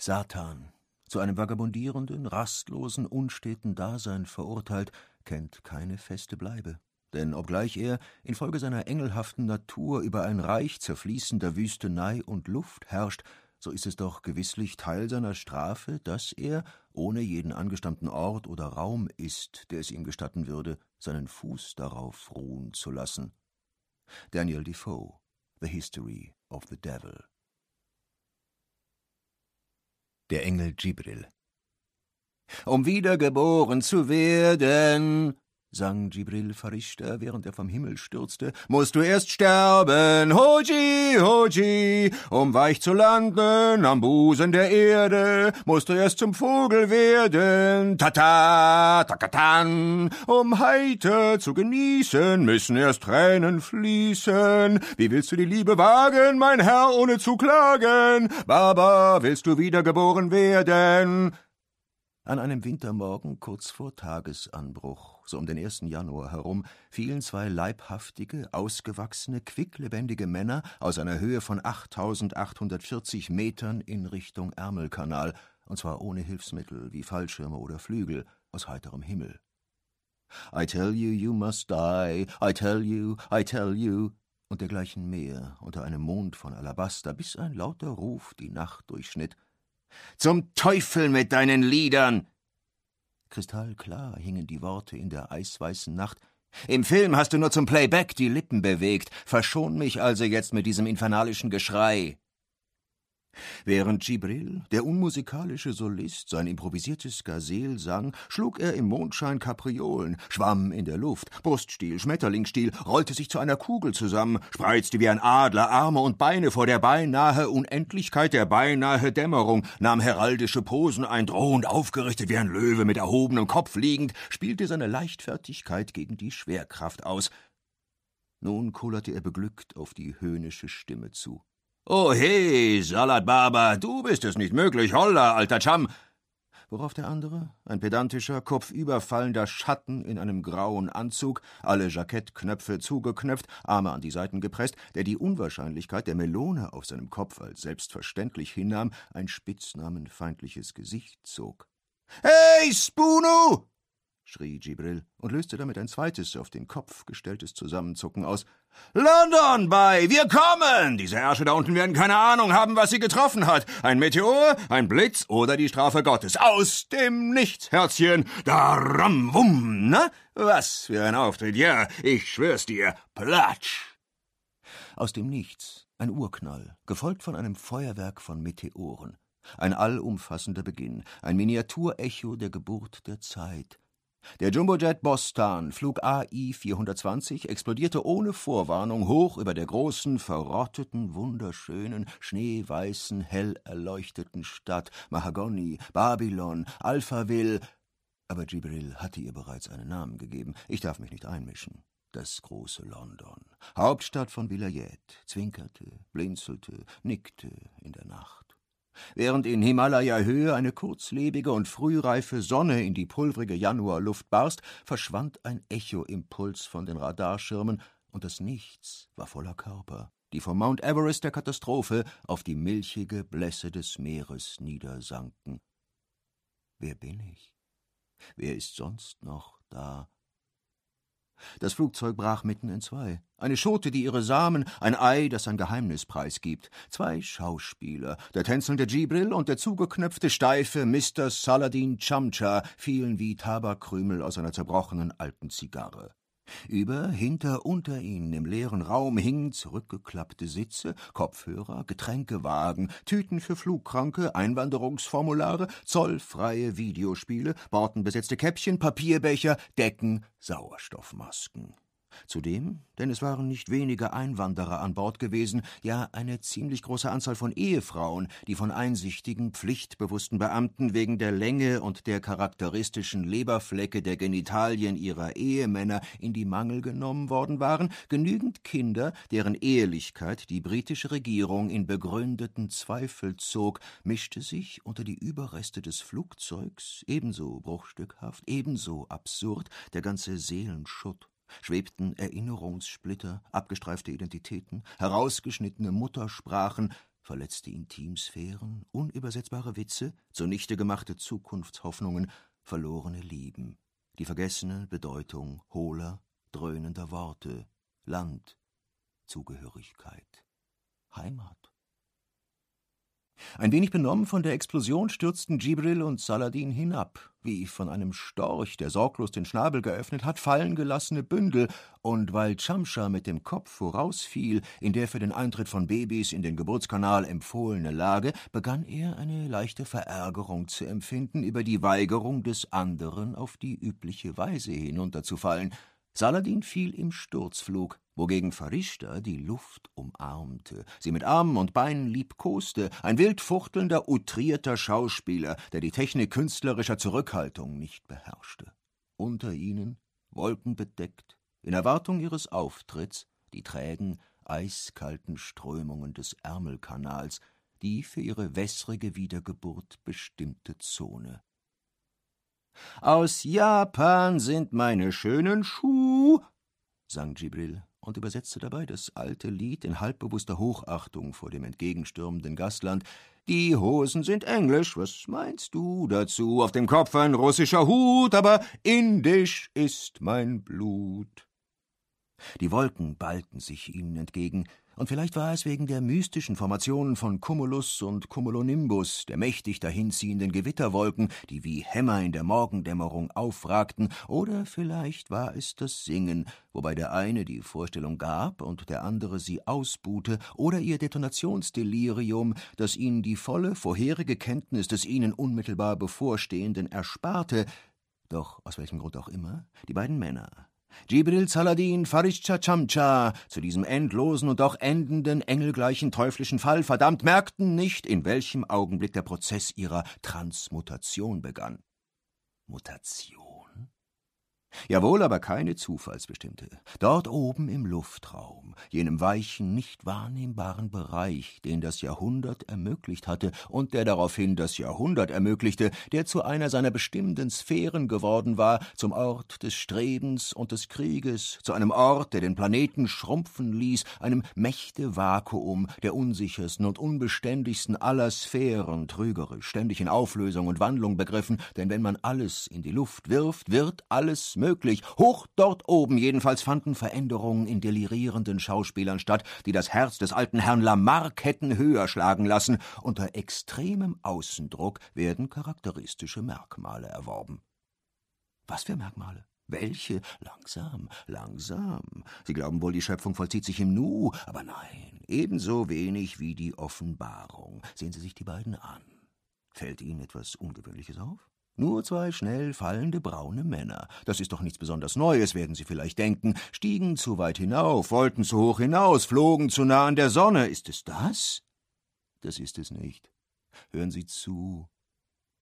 Satan, zu einem vagabundierenden, rastlosen, unsteten Dasein verurteilt, kennt keine feste Bleibe. Denn obgleich er infolge seiner engelhaften Natur über ein Reich zerfließender Wüstenei und Luft herrscht, so ist es doch gewisslich Teil seiner Strafe, dass er, ohne jeden angestammten Ort oder Raum ist, der es ihm gestatten würde, seinen Fuß darauf ruhen zu lassen. Daniel Defoe, The History of the Devil. Der Engel Djibril. »Um wiedergeboren zu werden«, sang Djibril Farishta, während er vom Himmel stürzte, »musst du erst sterben, Hoji, Hoji, um weich zu landen am Busen der Erde, musst du erst zum Vogel werden, Tata, Takatan, um heiter zu genießen, müssen erst Tränen fließen. Wie willst du die Liebe wagen, mein Herr, ohne zu klagen? Baba, willst du wiedergeboren werden?« An einem Wintermorgen kurz vor Tagesanbruch, so um den 1. Januar herum, fielen 2 leibhaftige, ausgewachsene, quicklebendige Männer aus einer Höhe von 8.840 Metern in Richtung Ärmelkanal, und zwar ohne Hilfsmittel wie Fallschirme oder Flügel, aus heiterem Himmel. »I tell you, you must die, I tell you«, und dergleichen mehr, unter einem Mond von Alabaster, bis ein lauter Ruf die Nacht durchschnitt. »Zum Teufel mit deinen Liedern!« Kristallklar hingen die Worte in der eisweißen Nacht. »Im Film hast du nur zum Playback die Lippen bewegt. Verschon mich also jetzt mit diesem infernalischen Geschrei.« Während Djibril, der unmusikalische Solist, sein improvisiertes Gazel sang, schlug er im Mondschein Kapriolen, schwamm in der Luft, Bruststiel, Schmetterlingsstiel, rollte sich zu einer Kugel zusammen, spreizte wie ein Adler Arme und Beine vor der beinahe Unendlichkeit der beinahe Dämmerung, nahm heraldische Posen ein, drohend aufgerichtet wie ein Löwe mit erhobenem Kopf liegend, spielte seine Leichtfertigkeit gegen die Schwerkraft aus. Nun kullerte er beglückt auf die höhnische Stimme zu. »Oh hey, Salat Baba, du bist es nicht möglich, holla, alter Cham!« Worauf der andere, ein pedantischer, kopfüberfallender Schatten in einem grauen Anzug, alle Jackettknöpfe zugeknöpft, Arme an die Seiten gepresst, der die Unwahrscheinlichkeit der Melone auf seinem Kopf als selbstverständlich hinnahm, ein spitznamenfeindliches Gesicht zog. »Hey, Spoono!« schrie Djibril und löste damit ein zweites, auf den Kopf gestelltes Zusammenzucken aus. »London, bei, wir kommen! Diese Ärsche da unten werden keine Ahnung haben, was sie getroffen hat. Ein Meteor, ein Blitz oder die Strafe Gottes. Aus dem Nichts, Herzchen. Daram, wum, na? Was für ein Auftritt, ja, ich schwör's dir. Platsch!« Aus dem Nichts ein Urknall, gefolgt von einem Feuerwerk von Meteoren. Ein allumfassender Beginn, ein Miniaturecho der Geburt der Zeit. Der Jumbojet Bostan, Flug AI 420, explodierte ohne Vorwarnung hoch über der großen, verrotteten, wunderschönen, schneeweißen, hell erleuchteten Stadt Mahagoni, Babylon, Alphaville. Aber Djibril hatte ihr bereits einen Namen gegeben. Ich darf mich nicht einmischen. Das große London, Hauptstadt von Vilayet, zwinkerte, blinzelte, nickte in der Nacht. Während in Himalaya-Höhe eine kurzlebige und frühreife Sonne in die pulvrige Januarluft barst, verschwand ein Echoimpuls von den Radarschirmen, und das Nichts war voller Körper, die vom Mount Everest der Katastrophe auf die milchige Blässe des Meeres niedersanken. Wer bin ich? Wer ist sonst noch da? Das Flugzeug brach mitten in 2. Eine Schote, die ihre Samen, ein Ei, das ein Geheimnis preisgibt. 2 Schauspieler, der tänzelnde Djibril und der zugeknöpfte, steife Mr. Saladin Chamcha, fielen wie Tabakkrümel aus einer zerbrochenen alten Zigarre. Über, hinter, unter ihnen im leeren Raum hingen zurückgeklappte Sitze, Kopfhörer, Getränkewagen, Tüten für Flugkranke, Einwanderungsformulare, zollfreie Videospiele, bortenbesetzte Käppchen, Papierbecher, Decken, Sauerstoffmasken. Zudem, denn es waren nicht wenige Einwanderer an Bord gewesen, ja eine ziemlich große Anzahl von Ehefrauen, die von einsichtigen, pflichtbewussten Beamten wegen der Länge und der charakteristischen Leberflecke der Genitalien ihrer Ehemänner in die Mangel genommen worden waren, genügend Kinder, deren Ehelichkeit die britische Regierung in begründeten Zweifel zog, mischte sich unter die Überreste des Flugzeugs, ebenso bruchstückhaft, ebenso absurd, der ganze Seelenschutt. Schwebten Erinnerungssplitter, abgestreifte Identitäten, herausgeschnittene Muttersprachen, verletzte Intimsphären, unübersetzbare Witze, zunichte gemachte Zukunftshoffnungen, verlorene Lieben, die vergessene Bedeutung hohler, dröhnender Worte, Land, Zugehörigkeit, Heimat. Ein wenig benommen von der Explosion stürzten Djibril und Saladin hinab, wie von einem Storch, der sorglos den Schnabel geöffnet hat, fallen gelassene Bündel, und weil Tschamscha mit dem Kopf vorausfiel, in der für den Eintritt von Babys in den Geburtskanal empfohlene Lage, begann er eine leichte Verärgerung zu empfinden über die Weigerung des anderen, auf die übliche Weise hinunterzufallen. Saladin fiel im Sturzflug, wogegen Farishta die Luft umarmte, sie mit Armen und Beinen liebkoste, ein wild fuchtelnder, outrierter Schauspieler, der die Technik künstlerischer Zurückhaltung nicht beherrschte. Unter ihnen, wolkenbedeckt, in Erwartung ihres Auftritts, die trägen, eiskalten Strömungen des Ärmelkanals, die für ihre wässrige Wiedergeburt bestimmte Zone. »Aus Japan sind meine schönen Schuh«, sang Djibril und übersetzte dabei das alte Lied in halbbewusster Hochachtung vor dem entgegenstürmenden Gastland. »Die Hosen sind englisch, was meinst du dazu? Auf dem Kopf ein russischer Hut, aber indisch ist mein Blut.« Die Wolken ballten sich ihnen entgegen, und vielleicht war es wegen der mystischen Formationen von Cumulus und Cumulonimbus, der mächtig dahinziehenden Gewitterwolken, die wie Hämmer in der Morgendämmerung aufragten, oder vielleicht war es das Singen, wobei der eine die Vorstellung gab und der andere sie ausbuhte, oder ihr Detonationsdelirium, das ihnen die volle vorherige Kenntnis des ihnen unmittelbar Bevorstehenden ersparte. Doch aus welchem Grund auch immer, die beiden Männer, Djibril Saladin Farishta Tschamscha, zu diesem endlosen und doch endenden, engelgleichen teuflischen Fall verdammt, merkten nicht, in welchem Augenblick der Prozess ihrer Transmutation begann. Mutation? Jawohl, aber keine zufallsbestimmte. Dort oben im Luftraum, jenem weichen, nicht wahrnehmbaren Bereich, den das Jahrhundert ermöglicht hatte und der daraufhin das Jahrhundert ermöglichte, der zu einer seiner bestimmenden Sphären geworden war, zum Ort des Strebens und des Krieges, zu einem Ort, der den Planeten schrumpfen ließ, einem Mächtevakuum, der unsichersten und unbeständigsten aller Sphären, trügerisch, ständig in Auflösung und Wandlung begriffen, denn wenn man alles in die Luft wirft, wird alles möglich. Hoch dort oben jedenfalls fanden Veränderungen in delirierenden Schauspielern statt, die das Herz des alten Herrn Lamarck hätten höher schlagen lassen. Unter extremem Außendruck werden charakteristische Merkmale erworben. Was für Merkmale? Welche? Langsam, langsam. Sie glauben wohl, die Schöpfung vollzieht sich im Nu, aber nein, ebenso wenig wie die Offenbarung. Sehen Sie sich die beiden an. Fällt Ihnen etwas Ungewöhnliches auf? Nur zwei schnell fallende braune Männer. Das ist doch nichts besonders Neues, werden Sie vielleicht denken. Stiegen zu weit hinauf, wollten zu hoch hinaus, flogen zu nah an der Sonne. Ist es das? Das ist es nicht. Hören Sie zu.